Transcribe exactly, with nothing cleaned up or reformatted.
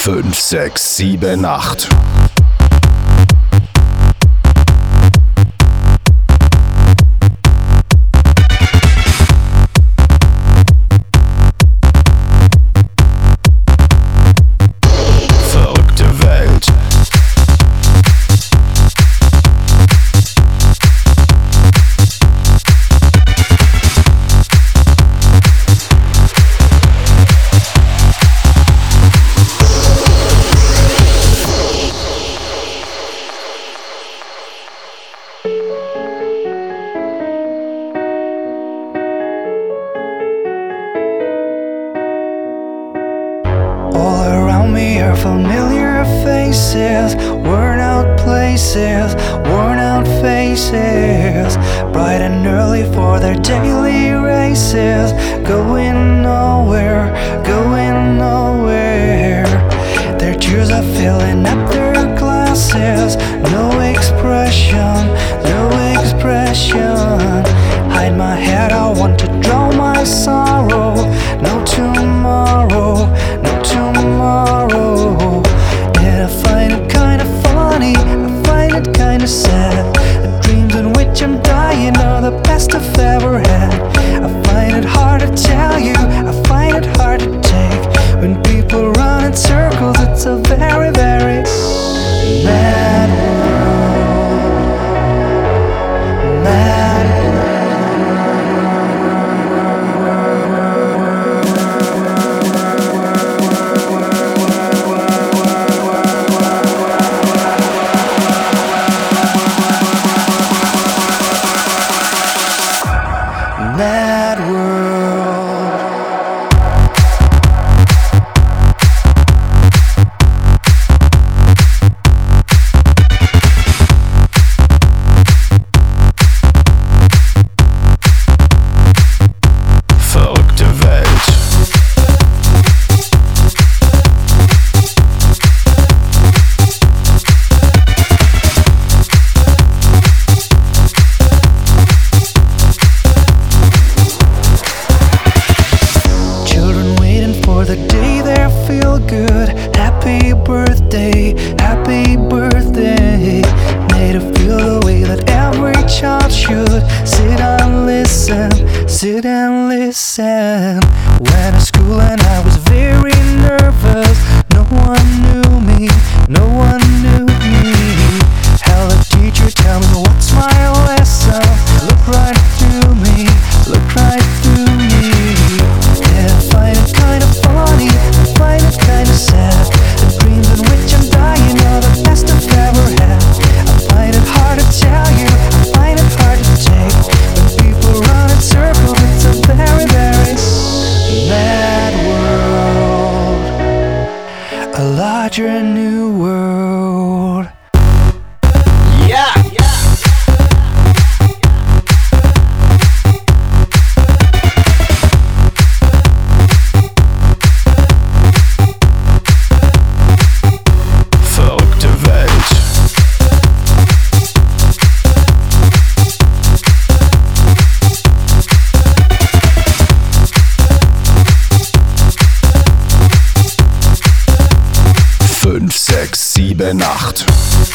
fünf, sechs, sieben, acht. All around me are familiar faces, worn out places, worn out faces, bright and early for their daily races, going nowhere, going nowhere. Their tears are filling up their glasses, no expression, no expression. Hide my head, I want to drown my sorrow. No tomorrow, no tomorrow. And I find it kind of funny, I find it kind of sad. The dreams in which I'm dying are the best I've ever had. I find it hard to tell you, I find it hard to take. When people run in circles, it's a very, very mad world. Mad world. Mad world. Verrückte Welt. The day they feel good. Happy birthday, happy birthday. Made to feel the way that every child should. Sit and listen, sit and listen. Went to school and I was very nervous. No one knew me, no one knew me. Hell, the teacher tell me what's my lesson. Look right through me, look right through me. Yeah, I find it kind of funny, I find it kind of sad. The dreams in which I'm dying are the best I've ever had. I find it hard to tell you, I find it hard to take. When people run in circles, it's a very, very mad world. A larger new world. Yeah! Verrückte Welt. fünf, sechs, sieben, acht.